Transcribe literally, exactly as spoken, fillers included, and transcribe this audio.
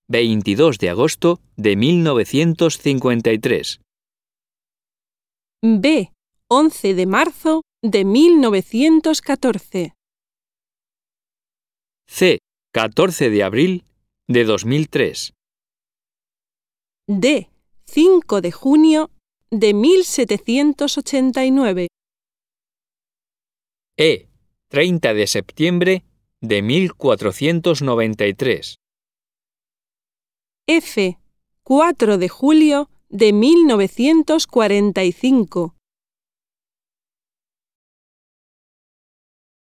veintidós de agosto de mil novecientos cincuenta y tres. B. once de marzo de mil novecientos catorce. C. catorce de abril de dos mil tres. D. cinco de junio de mil setecientos ochenta y nueve. E. treinta de septiembre de mil cuatrocientos noventa y tres. F. cuatro de julio de mil novecientos cuarenta y cinco.